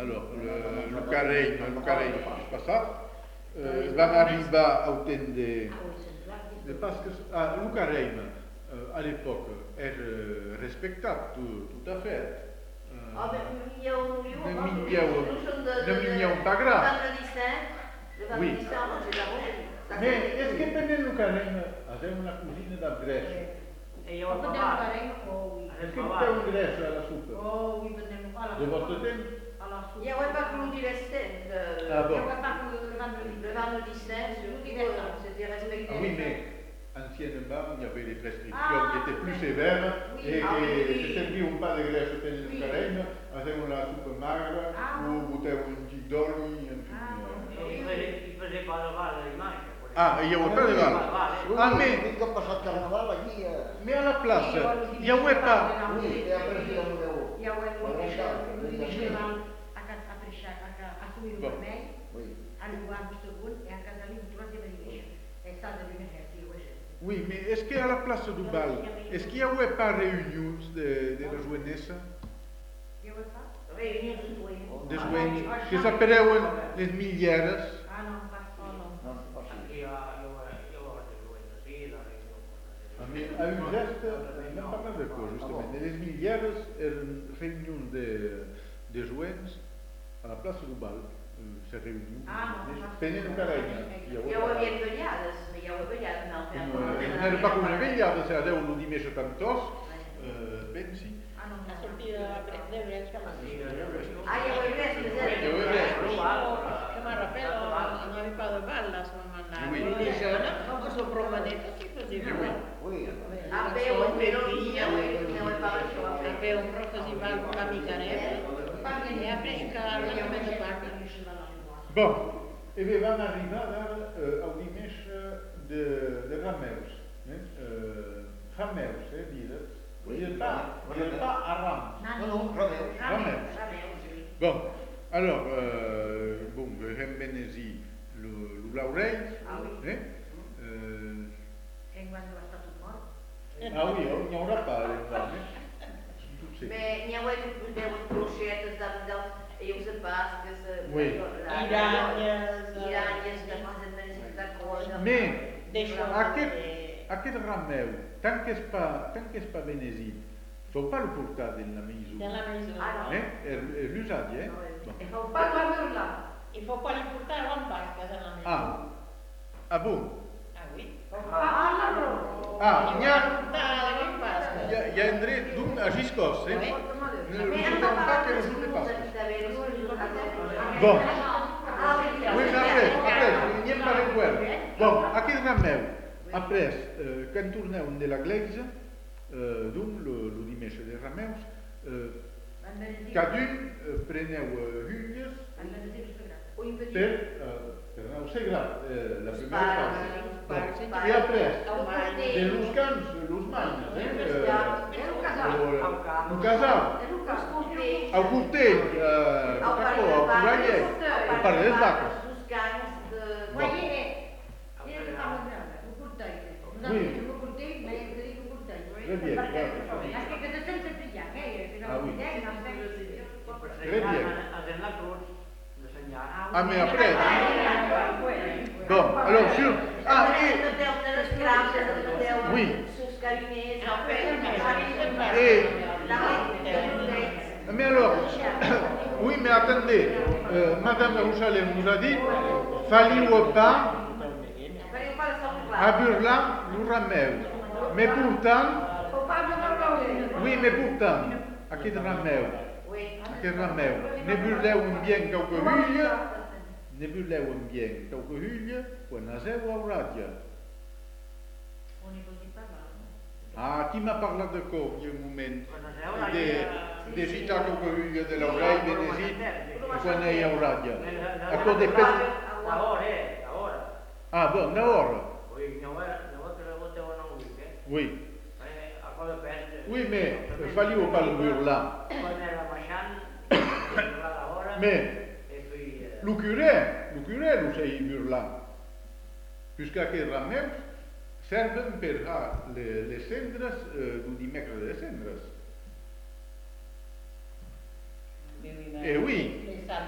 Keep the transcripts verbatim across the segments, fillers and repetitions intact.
Alors, le, le carré, le carré, c'est pas ça. Euh, van arribar au temps de, de parce que ah, le carré, euh, à l'époque, era respectat tout, tout à fait. Uh, oh, na minha união, na minha, na minha um tá grave. Oui. Mais est-ce que pendant le carré, aveva una cucina da Grecia? E io ho parlato. Est-ce que tu as une Grecia alla soupe? Oh, oui, peut-être pas. De votre temps? Il n'y avait pas que l'université. Ah bon? Il n'y avait pas que le vendredi saint, c'était respecté. Ah oui, mais anciennement, il y avait des prescriptions Ah, qui étaient plus sévères oui, et, ah, et oui. se serviva un po' di gresso per il Oui. carreno, avevano la soupe magra Ah. o buttavano un gin d'olio. Ah, I facevo parlare l'immagine. Ah, il y avait pas de val. Ah, mais, Mica ha passat carnaval aquí. Eh. mais à la place, il n'y avait pas. Oui, e ha preso la meva. E a o dicevano a a subire per me, Oui. all'uguale secondo e a casa lì non ti vedi. È stato di emergenza questo. Oui, mais est-ce qu'à la place du bal, est-ce qu'il n'y avait pas réunion de, de la jeunesse, Io vuoi fare? Réunion de joie. de jeunes, que s'appelaient les milieres? Ah no, basta no. Non, pas Anche io io ho fatto sì, la Ah, mais à Uzeste, on n'a pas parlé de quoi, justement. Les milieres eran réunions de, de jeunes à la place du bal. Se réunion. Ah, no, Pendant le carré. Il y avait vegliades, mais il y avait vegliades, non? Non era pas come una vegliata, se aveva lo dimesce tantos, ben sì. Ah no, Ha sortito a prendere il cammino. Ah, il y avait le Il y avait le reste. Che mi rappello, non avevi pas de balle à ce moment-là. Oui. Les jeunes, on se promenait aussi, così. Oui. Ah, beh, un melodía, il n'y avait pas le choix. Aveva un professival con la micanetta e a pescare la mezza parte. Bon, e avevamo arrivato uh, al dimesce de, de Rameus. Eh? Uh, Rameus, eh, dire. Il pas, il pas à Rams. Non, non, Rameus. Rameus. Bon, alors, euh, bon, Rembenesi, le, le Laurel. Ah oui. Eh? Euh, E quando è stato morto? ah oui, on n'y aura pas, les femmes. Toutes ces. Mais il y avait des clochettes dans e os pascas, Oui. Iranias, iranias, da fazenda da coisa. Mais, Deixa aquest, aquest rameu, tant que és pas, tant que és pas benesit, faut pas le portar dans la maison. Dans la maison. Ah, non. Eh? Er, er l'usage, eh? Bon. E fa pas la là. Il faut pas les porter avant Pâques dans la maison. Ah, ah bon? Ah oui. Ah, il y a, Portare avant Pâques. il y a, il y a un dret d'un à Giscos, eh? Oui. Ne Mais le elle portons n'a pas pas que le parlé jour de de Pâques. ça. Bon, Ah, oui, oui, mais après, après, il n'y a pas de guerre. Bon, aquest rameu, après, euh, quand tourneu de la Gleise, euh, donc, le, le dimanche de Rameus, euh, cadun euh, preneu euh, hulles Un petit per, euh, per anar al Segrat, euh, la primera fase. Pâques. Bon. I après, Au de los cans, los maines, eh? Euh, Era un casal. o, un casal, Era un casal. ao cortell, eh, Ao ao parque cacó, ao corallet, ao parque das vacas. Dos cães de... Ma ieri, ieri stavo andando, un cortello. Non Oui. avevo un cortello, ma io dico un cortello. Très bien, bravo. Anche che da senza pigliare, eh? Ah, oui. Très bien. A la cruz, de senyar. Ah, mais après, bon, alors sur, ah, et, Oui. et, mais alors, oui, mais attendez, euh, Madame Rouchalet nous a dit, fallait pas à Burlan le rameu. Mais pourtant, oui, mais pourtant, à quel rameu, à quel rameu, ne burleu un bien quelques hulles, ne burleu un bien quelques hulles, quan naseu a Uradia. On est così parlato. Ah, qui m'a parlé de quoi, il y a un moment, Quan naseu a Uradia. de, de citar quelques hulles de l'Aurai, Benesit, quan ei a Uradia. A A quoi depèn... Ahora, eh, ahora. Ah, bon, na hora. Oui, no va, no va que le vote una ubique. Oui. Eh, a cosa perde. Oui, mais il fallait pas le burlar. Quan era baixant, la hora. Mais E poi le curé, le curé lo sei burlar. Puisque aquests rameus serven per a les, les cendres eh, du dimecres de cendres. Eh oui.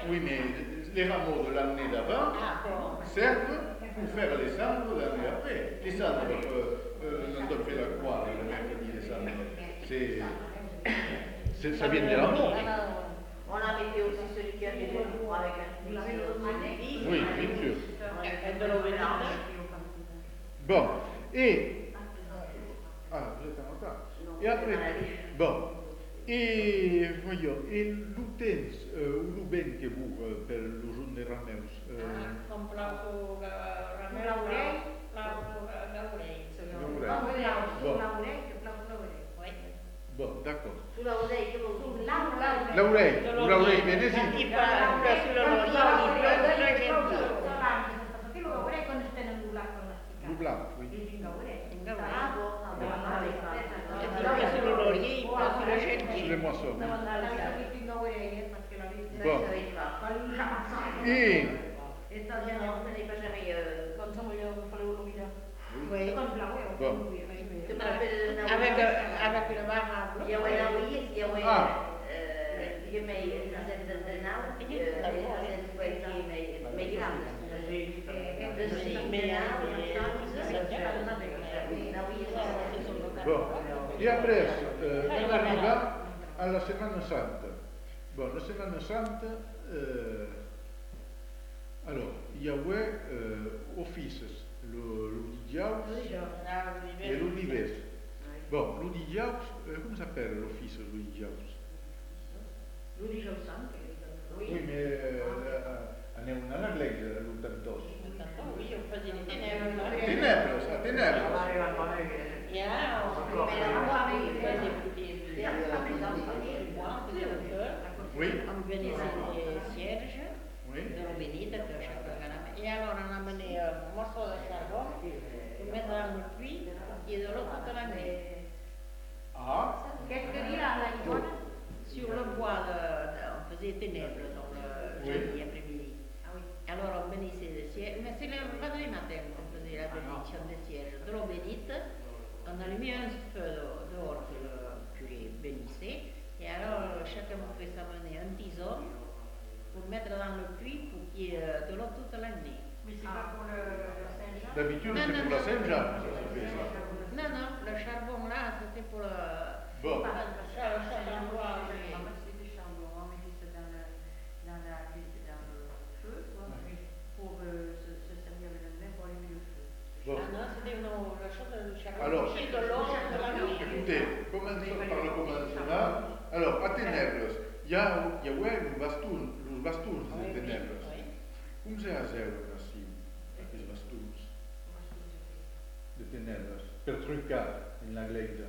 Oui, mais les rameaux de l'année d'avant Ah, bon. servent pour faire les cendres l'année après. Les cendres, euh, euh, quand on fait la croix le mercredi des cendres, c'est, c'est, ça vient des rameaux. On a mis aussi celui qui a fait le four avec un fils. Oui, bien sûr. Et de l'eau bénite. Bon, et... Ah, vous êtes en retard. Et après... Bon, et voyons, et l'utens, euh, ou l'uben que vous, euh, per le jour des rameus, euh, Comprar o ramel, la gaurei. Oui. bon, d'accord. Sulla oreille, che vuol dire? L'oreille, l'oreille, bene sì. Tipo sulla l'oreille, Le blanc, oui. sulla l'oreille, sulla gente. Sulle moissons. Non, Bon. ça va pas. Et... Et ça, je n'ai pas jamais... euh, Comme ça, moi, il fallait au village. Oui. Bon. Tu me rappelles de Avec, avec le barra. Il y a un oui, il y a un... Ah. Je mets la scène de nao, la scène de quel qui met mais grande. De sì, mais Bon, et après, euh, on arriva alla Semana Santa. Bon, la Semana Santa, euh, alors, il y avait euh, offices, le, le diaus et le dives. Bon, le diaus, euh, comment s'appelle l'office le diaus? Oui, mais euh, ne una alla Gleglia, l'Untantos. Oui, on faisait des ténèbres. Ténèbres, ça, ténèbres. Il y a, on faisait des Oui, on bénissait des sièges oui. de l'eau bénite que chacun avait. Et alors on a amené un morceau de charbon pour mettre dans le puits qui est de l'eau toute l'année. Ah, Sur le bois, de, de, on faisait ténèbres dans le Oui. jeudi après-midi. Alors on bénissait les sièges, mais c'est le vendredi matin qu'on faisait la bénédiction des sièges de l'eau bénite. On allumait un feu dehors que le curé bénissait. Et alors chacun pouvait s'amener un tison pour mettre dans le puits pour qu'il y ait de l'eau toute l'année. Mais c'est pas pour le Saint-Jean? d'habitude Non, c'est non, pour la non. Saint-Jean que ça se fait ça. Non, non, le charbon là, c'était pour le... Bon, le charbon bois. On mettait des charbons, on mettait ça dans le, dans la, dans le feu, quoi, pour euh, se, se servir le lendemain pour allumer le feu. bon. Ah non, c'était une, la chose du charbon. Alors, qui est de l'eau de l'année. Écoutez, commençons par le commencement. Alors, à Ténèbres, il y a, il y a ouais, le baston, le baston de Ténèbres. Oui. Come se asseuen assim, aqueles bastons de Ténèbres, per trucar in la Gleglia?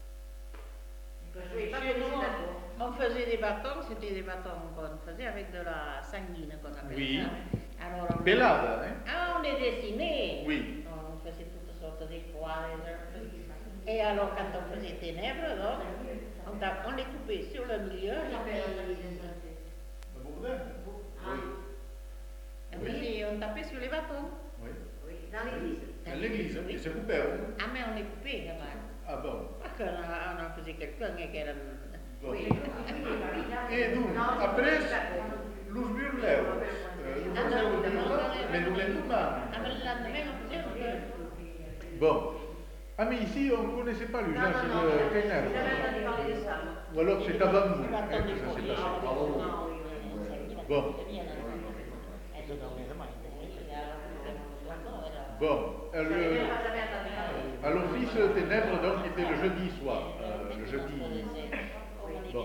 Chez nous, on faisait des bâtons, c'était des bâtons qu'on faisait avec de la sanguine qu'on appelle Oui. ça. Alors, on... Pelada, hein? Ah, on les dessinait. Oui. On faisait toutes sortes de croix. des- Et alors, quand on faisait ténèbres, donc, on, t'a- on les coupait sur le milieu. Le bordel? Oui. Et puis, on tapait sur les bâtons. Oui. Oui, dans l'église. À l'église, Oui. et c'est coupé. Ah, mais on les coupait quand même. Ah bon. Parce qu'on en on en faisait quelqu'un qui era... Bon. Oui. E dunque, après, lo sbirleo, eh, lo facevo di nuovo, me lo l'endumano. Ah, mais le lendemain, on faisait un peu. Bon. Ah, mais ici, on ne connaissait pas Non, l'usage non, non, de j'ai Ténèbres. jamais entendu parler de ça. Ou alors c'est avant nous Les hein, bâtons que des ça s'est fourriers. passé. Non, oui, oui. Bon. Bon, euh, J'avais le- même pas jamais entendu parler. à l'office de Ténèbres, donc, était le jeudi soir. euh, le jeudi. Bon.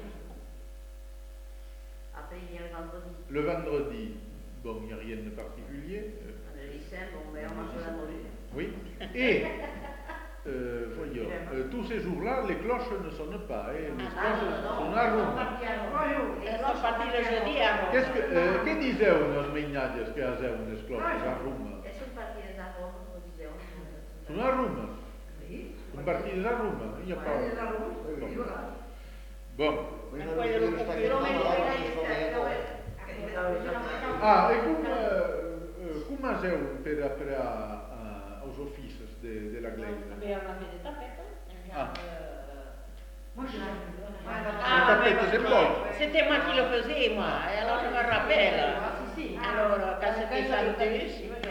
Après, il y a le vendredi. Le vendredi, bon, il n'y a rien de particulier. euh, Le lycée, bon, ben, on mange la morue. Oui. Et, euh, voyons, euh, tous ces jours-là, les cloches ne sonnent pas. Et les cloches sont à Rome. Elles sont parties le jeudi avant. Qu'est-ce que, euh, che dicevano le smegnate che avevano le cloche a Roma? E sono partite da Roma, come dicevano. Sono a Roma. Sono partite da Roma. Il n'y a pas... Bon. Poi non riuscire a stare in mano alla sono Ah, e come, eh, come siamo per, per a, a, aos offices de, de la Gleglia? Abbiamo anche dei tappeti. Ah. Ah, Moi, je l'ai. Le tappeto, c'est bon. C'était moi qui le faisais, moi, et alors je me rappelle. Alors, quand c'était Santus, j'ai pris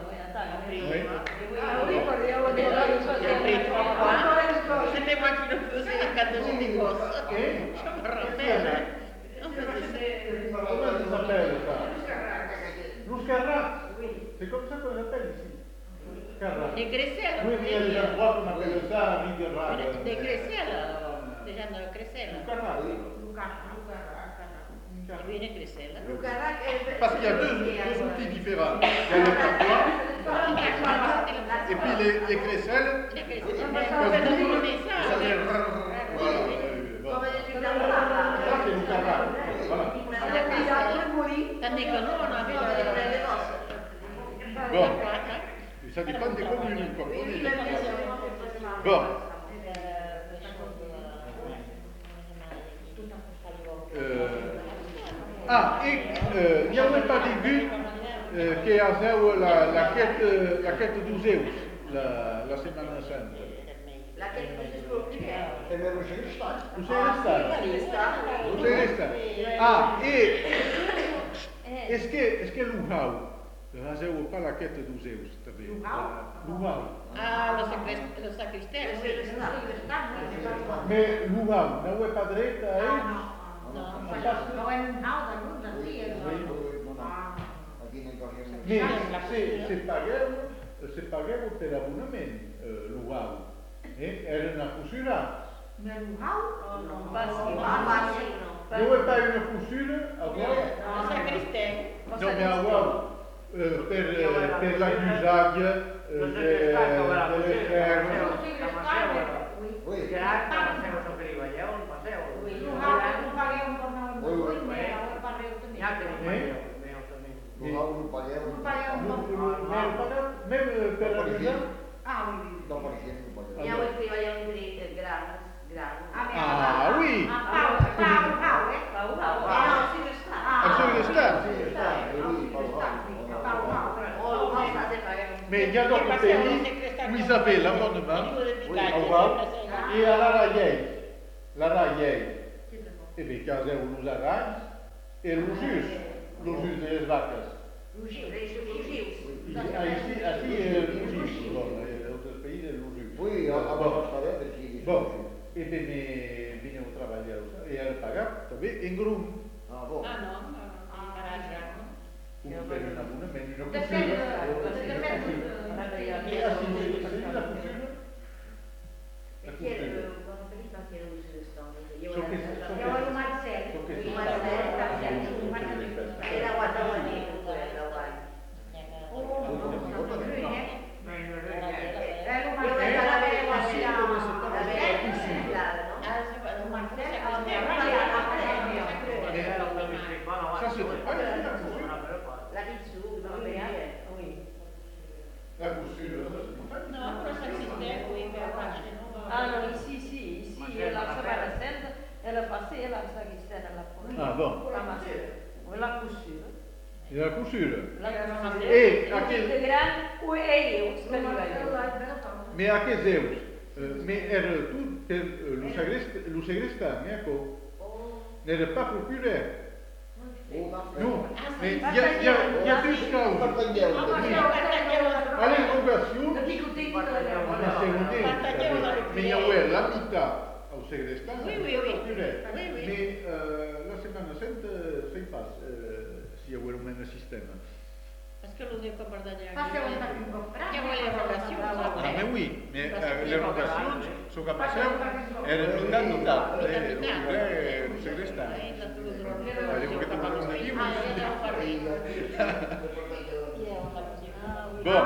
trois fois. C'était moi qui le faisais quand j'étais gosse. Je me rappelle. On faisait ça. Comment ça s'appelle ça? L'ouscarrat. C'est comme ça qu'on l'appelle ici. L'ouscarrat. Des crécelles. Oui, mais il y a des endroits qu'on appelle ça riviera. Des crécelles, des gens de crécelles. L'ouscarrat. Il viene crécelles. Parce qu'il y a deux, deux outils différents. Il y a le carquois et puis les, les crécelles. Les crécelles. Comme Mais vous, ça, ça fait c'est- voilà. Bon. Ça c'est l'ouscarrat. Voilà. Tandis que nous, on avait le... Bon. Et ça dépend des communes, vous comprenez. Bon. Euh, ah, et euh, il n'y avait pas début euh, qui a la, la quête, la quête du Zeus, la, la Semana Santa. La quête du Zeus. E me lo sei stato. Où c'est resté? Où c'est resté? Ah, et est-ce que, est-ce que Luhau n'a pas la quête du Zeus? Luhau. Ah, le sacristain, le sacristain, oui. Mais Luhau n'a pas de rete à elle? Non, Oui, oui, non, no. Aquí non corriamo. Mais c'est, c'est pagare, c'est pagare per l'abbonamento, eh, Luhau. Eh, era una fusura. Dove fai una fusura? A Le sacristain. No, mais à voir, euh, per, euh, per la guisaglia, euh, de, delle ferme. Oui, Che anche non se lo sapeva, è un paseo. Neanche non Eh? lo lavo non paghiamo. Même euh, per la guisaglia? Dopo che non paghiamo. Andiamo qui, vogliamo dire grano. Grano. Ah oui! Eh no, si lo sta. Absolument le stade. Sì, sta, e lui Paolo. Oh, non state pagando. Mais il y a d'autres pays où ils avaient l'abonnement au Wow et à la Rayeille. La Rayeille, eh bien, quand ils ont la Raye, et le jus, le jus des vaches. Rugiu, Rugiu. Ici, ici, ici, le jus. Bon, d'autres pays, le jus. Oui, a Bon. fare perché Bon, et bien, veniamo a travailler et à le pagar, vous savez, en groupe. Ah, bon. Ah non, non, garage. Vous faites un abonnement, une couture. Depende, Et ainsi, c'est la couture. La Chi è couture. il buono prima che lo usi lo stomach? Io So che- so che- Io voglio Marcello. so che- Io E la guarda lì, quella guarda. Io vedo la vera Ça, c'est pas la couture. la pizzu, va bene. La couture. Non, le sacristain, oui, mais après, non. Ah non, ici, ici, ici, la Semana Santa, elle est passée, la sacristain, elle a pris. Ah bon. La masse- oui, la couture. Et la couture. La couture. Et à Il quel, était grand, oui, et io, speriamo. mais à quel Zeus? Euh, mais era tout per euh, le sagrest- le sagrestan, ecco. N'era pas procureur. Non, mais il y a, il y a, il y a deux causes. À l'interrogation, Le picoté, ma c'est honnête, mais il y avait la mitad au sagrestan, Oui, oui, oui. procureur. Oui, oui. Mais euh, la Semana Santa, c'est pas euh, s'il y avait le même système. Parce que lo devo guardare Passez un anche. peu comprendre. Che vuole le relazioni? Ah, mais oui, mais euh, les rotations, ce qu'a passé, elles sont dans le tas. Le procureur, le sagrestan. Vogliamo che tu parli un attimo? Bon.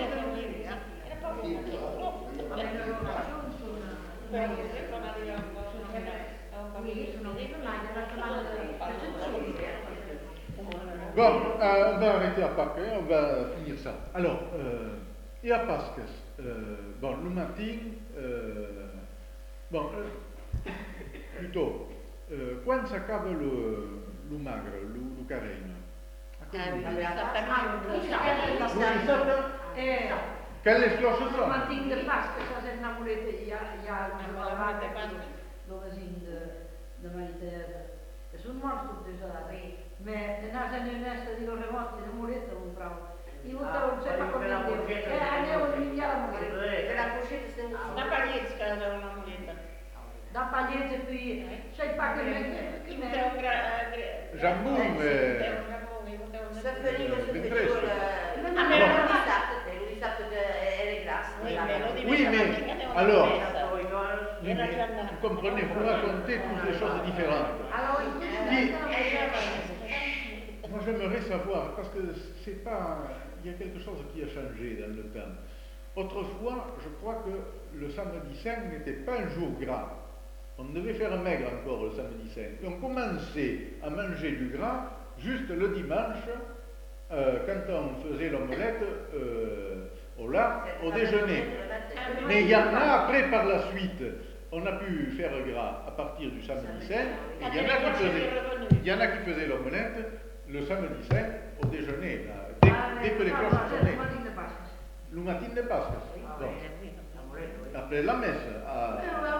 Bon, euh, on va arrêter à Pâques, hein, on va finir ça. Alors, euh, et à Pâques, euh, bon, le matin, euh, bon, euh, plutôt, euh, quand s'accaba le, le magre, le, le carême? Ah oui, esattamente. Vous savez, Eh, quelle cloche il sono? matin de Pasqua, ça c'est Namolete, il y a, il y a une Ah, caravane de Pasqua. d'origine de, de militaire, de sono morti tutti usati. Ma nella giornata di loro morti, non morite un bravo. Io non c'è pas come dire. E andiamo a migliare la morte. La coscienza sta La pagliezza era una moneta. Da pagliette qui, sai pas che Chi poteva un gra- gra- Jamboum, Eh, sì, eh, poteva un jamboum, poteva un Se jamboum. veniva, se Ben veniva presto. la... Ah, Ma però- lo di sapete, lo di sapete era grasso. Oui, mais lo Oui, diventa mais, la mica devono alors, messa. Oui, Era mais già andato. vous comprenez, vous racontez toutes les choses différentes. allora in Qui- Eh, Moi, j'aimerais savoir, parce que c'est pas, il y a quelque chose qui a changé dans le temps. Autrefois, je crois que le samedi saint n'était pas un jour gras. On devait faire maigre encore le samedi saint. Et on commençait à manger du gras juste le dimanche, euh, quand on faisait l'omelette euh, au lard, au déjeuner. Mais il y en a après par la suite. On a pu faire gras à partir du samedi saint. Et il y en a qui faisaient, il y en a qui faisaient l'omelette le samedi saint au déjeuner, là, dès, dès que les cloches sonnaient. Le matin de Pâques. Donc, après la messe. À...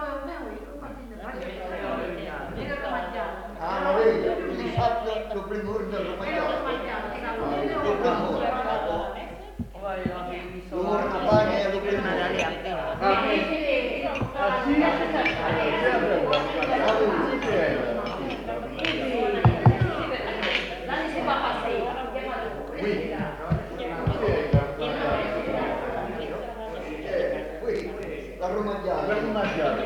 Ah, ma vedi, il dissabte lo primo giorno del romagnolo. Lo primo. Lo vorrà fare e lo primo. Ah, ah, sì? Oui. Qui, la romagnale. La romagnale.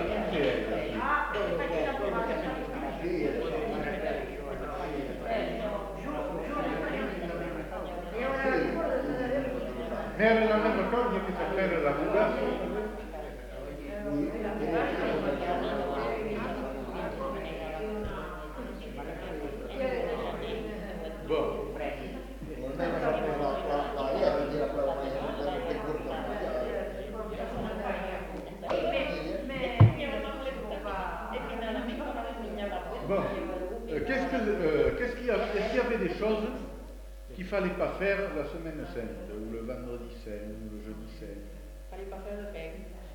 Mais elle a la même chose qui s'appelle la fougasse. Bon. Non è una cosa la via per dire la romagnale, che corta Bon. Euh, qu'est-ce que, euh, qu'est-ce qu'il y, a- est-ce qu'il y avait des choses qu'il ne fallait pas faire la semaine sainte, ou le vendredi saint, ou le jeudi saint? Fallait pas faire de pain.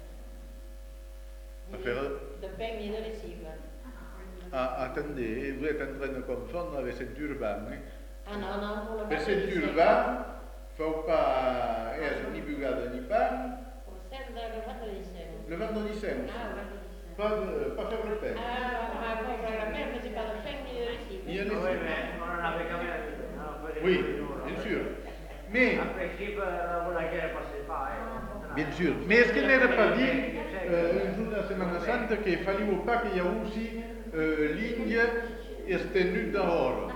Pas faire... De pain ni de lessive. Ah, attendez, vous êtes en train de confondre avec Saint-Urbain. Hein? Ah non, non, pour le Per vendredi Saint-Urbain, il ne faut pas être ni bugade ni pain. Pour celle de le vendredi saint. Le vendredi saint aussi. Ah, le vendredi saint. Pas, de, pas faire le pain. Ah, ma pauvre, la mère ne faisait pas de pain ni de lessive. Ni un Oui, essai. mais on en avait quand même. on faisait Oui, tous les jours, bien hein. sûr. Mais, En principe, euh, la guerre passait pas. Hein. bien sûr. Mais est-ce qu'il n'avait pas dit, euh, un jour de la Semana Santa, qu'il fallait pas qu'il y ait aussi euh, ligne estenuta oro?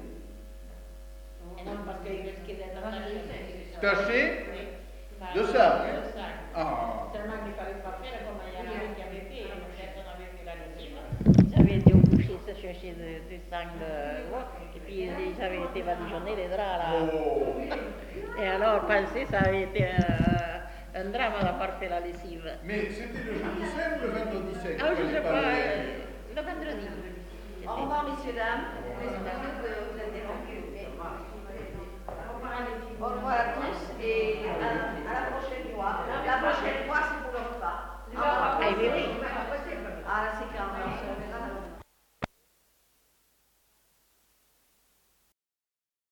Et non, parce qu'il risquait d'être attaché. Taché Oui. de sang. De sang. Ah. Seulement qu'il ne fallait pas faire comme il y en avait qui avaient fait, peut-être on avait fait la lessive. Ils avaient été au boucher se chercher du, du sang de veau, et puis ils avaient été badigeonner les draps là. Oh. Et alors, pensez, ça avait été un, un drame à part faire la lessive. Mais c'était le jeudi saint ou le vendredi saint? Ah, je qu'il sais fallait pas, le- euh, le vendredi. Au revoir, messieurs, dames. Excusez que vous interrompu. Au revoir à tous et